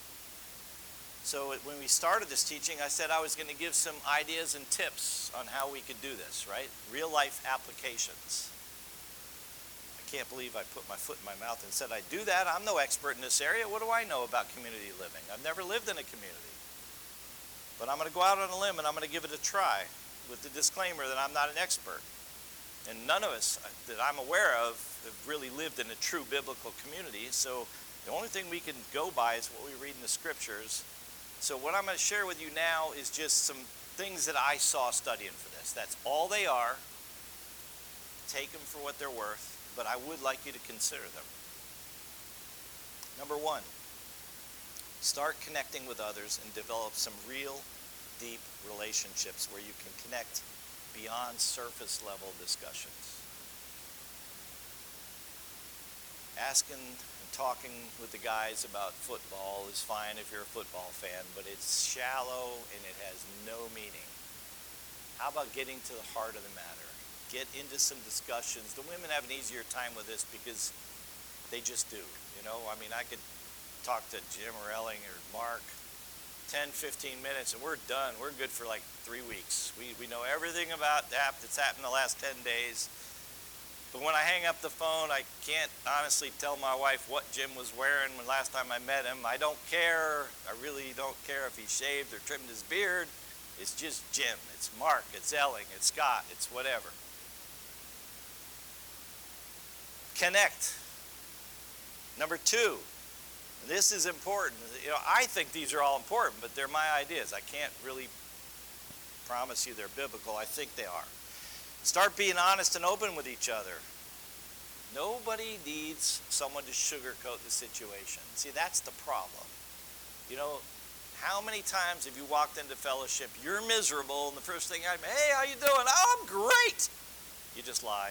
Speaker 1: So when we started this teaching, I said I was going to give some ideas and tips on how we could do this, right? Real life applications. I can't believe I put my foot in my mouth and said I'd do that. I'm no expert in this area. What do I know about community living? I've never lived in a community. But I'm going to go out on a limb and I'm going to give it a try with the disclaimer that I'm not an expert. And none of us that I'm aware of have really lived in a true biblical community. So the only thing we can go by is what we read in the scriptures. So what I'm going to share with you now is just some things that I saw studying for this. That's all they are. Take them for what they're worth, but I would like you to consider them. Number one, start connecting with others and develop some real, deep relationships where you can connect beyond surface level discussions. Asking and talking with the guys about football is fine if you're a football fan, but it's shallow and it has no meaning. How about getting to the heart of the matter? Get into some discussions. The women have an easier time with this because they just do. You know, I mean, I could talk to Jim or Elling or Mark 10, 15 minutes and we're done. We're good for like 3 weeks. We know everything about that's happened the last 10 days. But when I hang up the phone, I can't honestly tell my wife what Jim was wearing when last time I met him. I don't care. I really don't care if he shaved or trimmed his beard. It's just Jim. It's Mark. It's Elling. It's Scott. It's whatever. Connect. Number two, this is important. You know, I think these are all important, but they're my ideas. I can't really promise you they're biblical. I think they are. Start being honest and open with each other. Nobody needs someone to sugarcoat the situation. See, that's the problem. You know, how many times have you walked into fellowship, you're miserable, and the first thing hey, how you doing? Oh, I'm great. You just lied.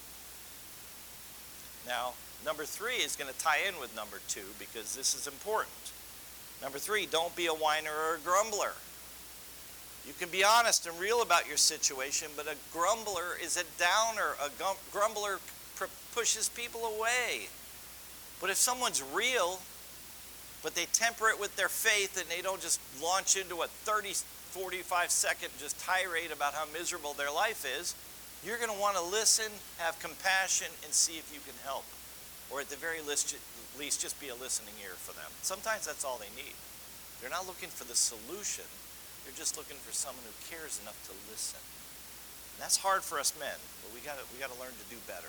Speaker 1: Now, number three is going to tie in with number two because this is important. Number three, don't be a whiner or a grumbler. You can be honest and real about your situation, but a grumbler is a downer. A grumbler pushes people away. But if someone's real, but they temper it with their faith and they don't just launch into a 30, 45-second just tirade about how miserable their life is, you're going to want to listen, have compassion, and see if you can help. Or at the very least, just be a listening ear for them. Sometimes that's all they need. They're not looking for the solution. They're just looking for someone who cares enough to listen. And that's hard for us men, but we got to learn to do better.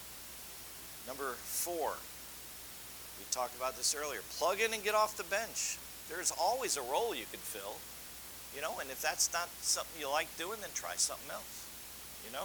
Speaker 1: Number four, we talked about this earlier. Plug in and get off the bench. There's always a role you can fill, you know, and if that's not something you like doing, then try something else, you know.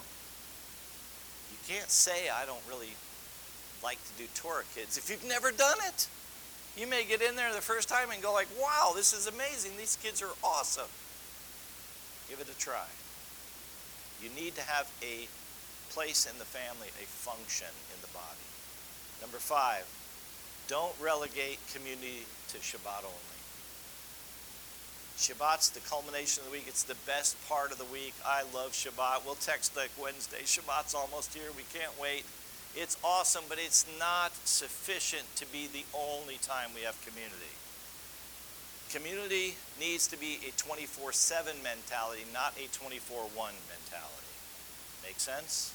Speaker 1: You can't say, I don't really like to do Torah kids if you've never done it. You may get in there the first time and go like, wow, this is amazing. These kids are awesome. Give it a try. You need to have a place in the family, a function in the body. Number five, don't relegate community to Shabbat only. Shabbat's the culmination of the week. It's the best part of the week. I love Shabbat. We'll text like Wednesday. Shabbat's almost here. We can't wait. It's awesome, but it's not sufficient to be the only time we have community. Community needs to be a 24/7 mentality, not a 24/1 mentality. Make sense?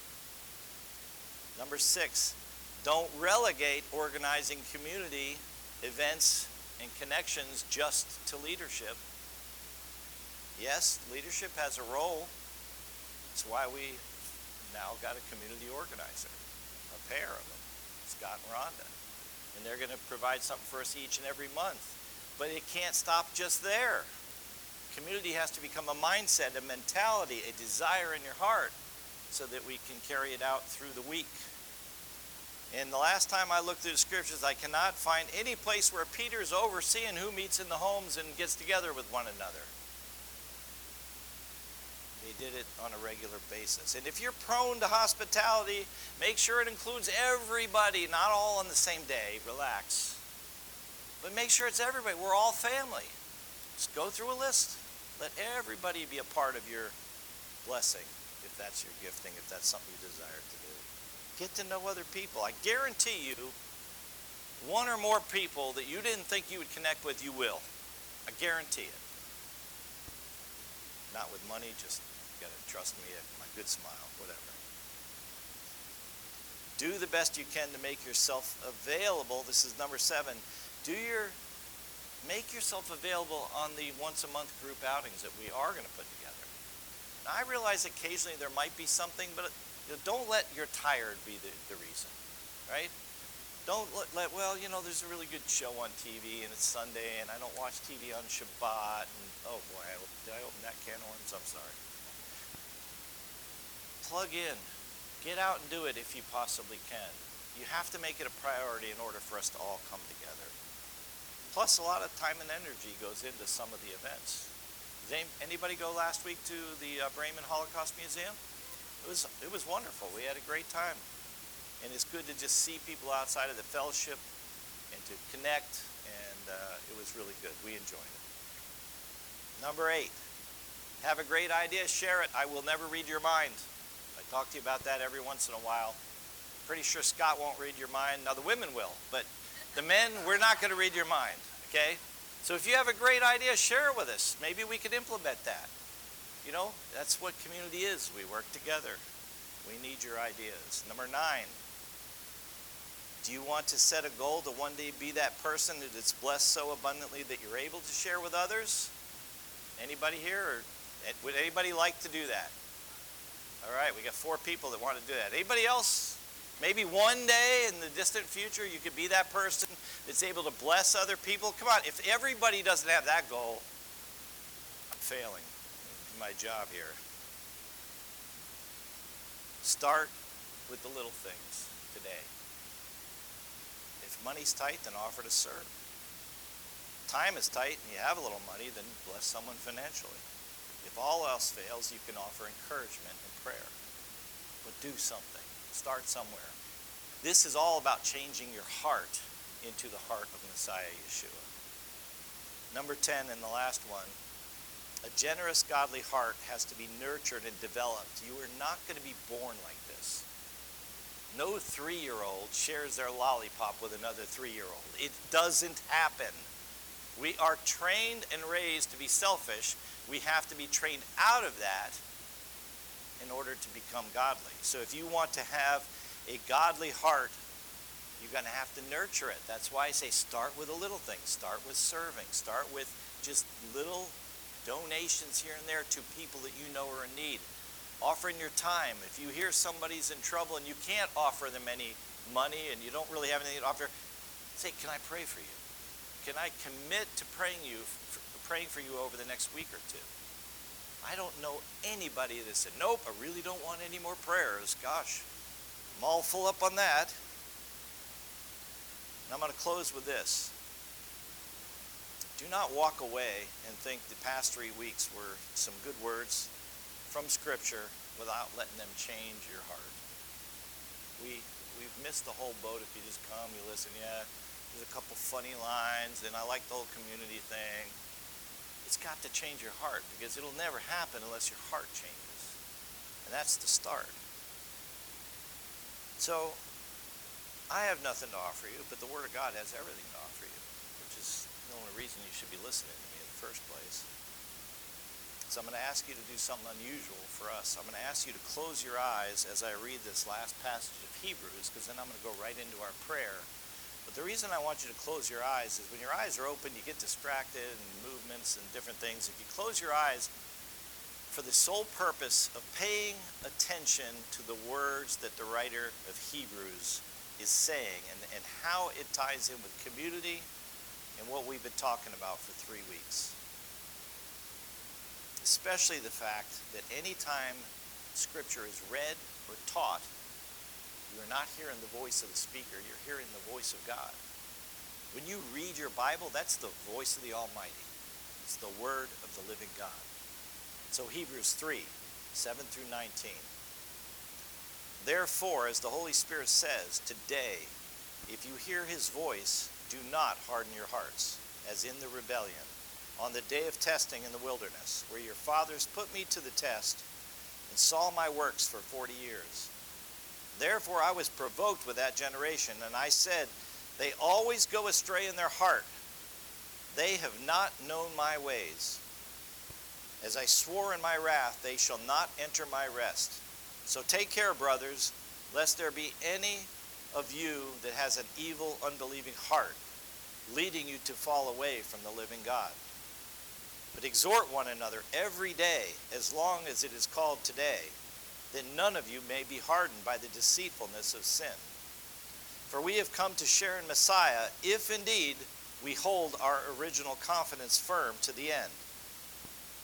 Speaker 1: Number six, don't relegate organizing community events and connections just to leadership. Yes, leadership has a role. That's why we now got a community organizer. A pair of them, Scott and Rhonda. And they're going to provide something for us each and every month. But it can't stop just there. Community has to become a mindset, a mentality, a desire in your heart so that we can carry it out through the week. And the last time I looked through the scriptures, I cannot find any place where Peter's overseeing who meets in the homes and gets together with one another. They did it on a regular basis. And if you're prone to hospitality, make sure it includes everybody, not all on the same day. Relax. But make sure it's everybody. We're all family. Just go through a list. Let everybody be a part of your blessing, if that's your gifting, if that's something you desire to do. Get to know other people. I guarantee you, one or more people that you didn't think you would connect with, you will. I guarantee it. Not with money, just you gotta trust me, my good smile, whatever. Do the best you can to make yourself available. This is number 7. Make yourself available on the once-a-month group outings that we are going to put together. Now, I realize occasionally there might be something, but don't let you're tired be the reason, right? Don't well, there's a really good show on TV and it's Sunday and I don't watch TV on Shabbat and Oh boy, did I open that can of worms? I'm sorry. Plug in. Get out and do it if you possibly can. You have to make it a priority in order for us to all come together. Plus, a lot of time and energy goes into some of the events. Did anybody go last week to the Bremen Holocaust Museum? It was wonderful. We had a great time. And it's good to just see people outside of the fellowship and to connect. And it was really good. We enjoyed it. Number 8, have a great idea, share it. I will never read your mind. I talk to you about that every once in a while. Pretty sure Scott won't read your mind. Now the women will, but the men, we're not going to read your mind, okay? So if you have a great idea, share it with us. Maybe we could implement that. You know, that's what community is. We work together. We need your ideas. Number 9, do you want to set a goal to one day be that person that is blessed so abundantly that you're able to share with others? Anybody here? Or would anybody like to do that? All right, we got 4 people that want to do that. Anybody else? Maybe one day in the distant future you could be that person that's able to bless other people. Come on, if everybody doesn't have that goal, I'm failing in my job here. Start with the little things today. If money's tight, then offer to serve. Time is tight and you have a little money, then bless someone financially. If all else fails, you can offer encouragement and prayer. But do something. Start somewhere. This is all about changing your heart into the heart of Messiah Yeshua. Number 10 and the last one, a generous, godly heart has to be nurtured and developed. You are not going to be born like this. No 3-year-old shares their lollipop with another 3-year-old. It doesn't happen. We are trained and raised to be selfish. We have to be trained out of that in order to become godly. So if you want to have a godly heart, you're going to have to nurture it. That's why I say start with a little thing. Start with serving. Start with just little donations here and there to people that you know are in need. Offering your time. If you hear somebody's in trouble and you can't offer them any money and you don't really have anything to offer, say, can I pray for you? Can I commit to praying for you over the next week or 2? I don't know anybody that said, nope, I really don't want any more prayers. Gosh, I'm all full up on that. And I'm going to close with this. Do not walk away and think the past 3 weeks were some good words from Scripture without letting them change your heart. We've missed the whole boat if you just come, you listen, yeah, there's a couple funny lines, and I like the whole community thing. It's got to change your heart because it'll never happen unless your heart changes. And that's the start. So, I have nothing to offer you, but the Word of God has everything to offer you, which is the only reason you should be listening to me in the first place. So I'm going to ask you to do something unusual for us. I'm going to ask you to close your eyes as I read this last passage of Hebrews, because then I'm going to go right into our prayer. But the reason I want you to close your eyes is when your eyes are open, you get distracted and movements and different things. If you close your eyes for the sole purpose of paying attention to the words that the writer of Hebrews is saying and how it ties in with community and what we've been talking about for 3 weeks. Especially the fact that anytime Scripture is read or taught, you are not hearing the voice of the speaker, you're hearing the voice of God. When you read your Bible, that's the voice of the Almighty. It's the Word of the living God. So Hebrews 3, 7 through 19. Therefore, as the Holy Spirit says, today, if you hear His voice, do not harden your hearts, as in the rebellion, on the day of testing in the wilderness, where your fathers put me to the test and saw my works for 40 years. Therefore I was provoked with that generation, and I said, they always go astray in their heart. They have not known my ways. As I swore in my wrath, they shall not enter my rest. So take care, brothers, lest there be any of you that has an evil, unbelieving heart, leading you to fall away from the living God. But exhort one another every day, as long as it is called today, that none of you may be hardened by the deceitfulness of sin. For we have come to share in Messiah, if indeed we hold our original confidence firm to the end.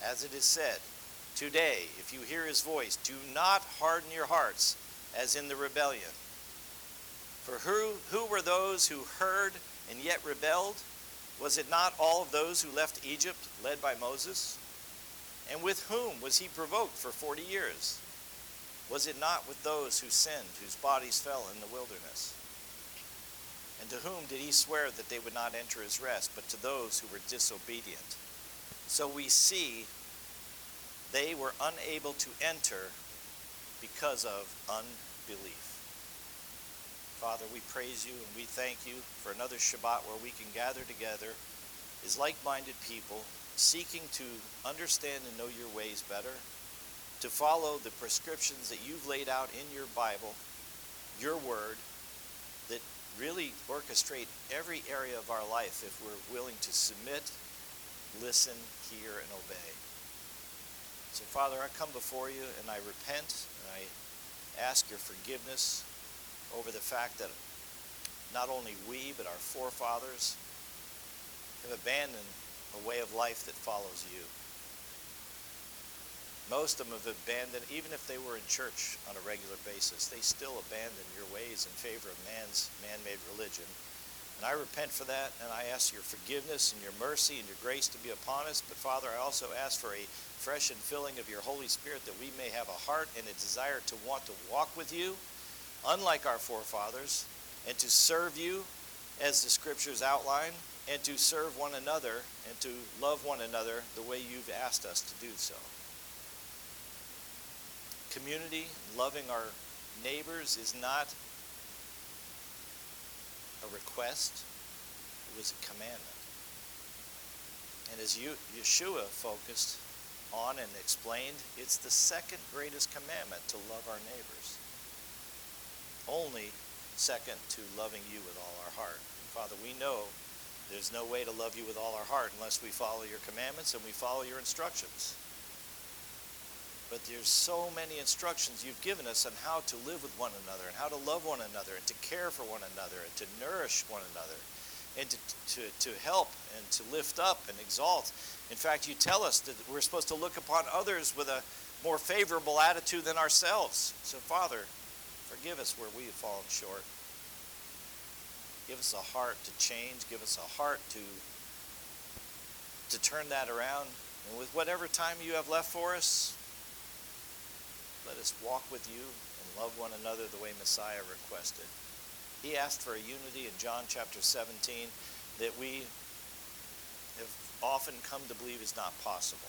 Speaker 1: as it is said, today, if you hear his voice, do not harden your hearts as in the rebellion. For who were those who heard and yet rebelled? Was it not all of those who left Egypt, led by Moses? And with whom was he provoked for 40 years? Was it not with those who sinned, whose bodies fell in the wilderness? And to whom did he swear that they would not enter his rest, but to those who were disobedient? So we see they were unable to enter because of unbelief. Father, we praise you and we thank you for another Shabbat where we can gather together as like-minded people, seeking to understand and know your ways better, to follow the prescriptions that you've laid out in your Bible, your word, that really orchestrate every area of our life if we're willing to submit, listen, hear, and obey. So, Father, I come before you and I repent and I ask your forgiveness over the fact that not only we, but our forefathers have abandoned a way of life that follows you. Most of them have abandoned, even if they were in church on a regular basis, they still abandon your ways in favor of man's man-made religion. And I repent for that, and I ask your forgiveness and your mercy and your grace to be upon us. But Father, I also ask for a fresh infilling of your Holy Spirit, that we may have a heart and a desire to want to walk with you, unlike our forefathers, and to serve you as the scriptures outline, and to serve one another and to love one another the way you've asked us to do so. Community, loving our neighbors, is not a request, it was a commandment. And as Yeshua focused on and explained, it's the second greatest commandment to love our neighbors. Only second to loving you with all our heart. And Father, we know there's no way to love you with all our heart unless we follow your commandments and we follow your instructions. But there's so many instructions you've given us on how to live with one another and how to love one another and to care for one another and to nourish one another and to help and to lift up and exalt. In fact, you tell us that we're supposed to look upon others with a more favorable attitude than ourselves. So, Father, forgive us where we have fallen short. Give us a heart to change. Give us a heart to turn that around. And with whatever time you have left for us, let us walk with you and love one another the way Messiah requested. He asked for a unity in John chapter 17 that we have often come to believe is not possible.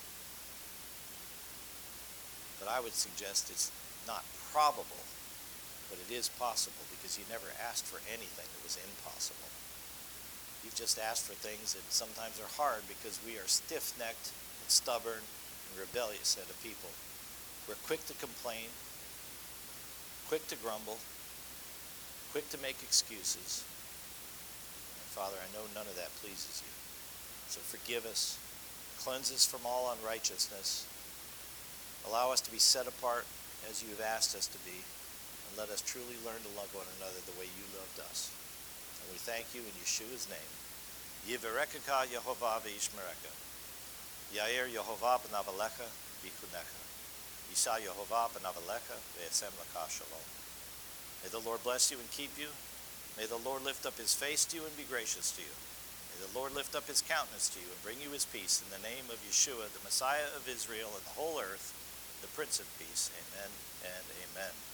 Speaker 1: But I would suggest it's not probable, but it is possible, because you never asked for anything that was impossible. You've just asked for things that sometimes are hard because we are stiff-necked and stubborn and rebellious as a people. We're quick to complain, quick to grumble, quick to make excuses. And Father, I know none of that pleases you. So forgive us, cleanse us from all unrighteousness, allow us to be set apart as you have asked us to be, and let us truly learn to love one another the way you loved us. And we thank you in Yeshua's name. Yivarekaka Yehovah v'yishmereka. Yair Yehovah b'navalecha v'chunecha. Yisa Yehovah b'navalecha v'yasem laka shalom. May the Lord bless you and keep you. May the Lord lift up his face to you and be gracious to you. May the Lord lift up his countenance to you and bring you his peace, in the name of Yeshua, the Messiah of Israel and the whole earth, the Prince of Peace. Amen and amen.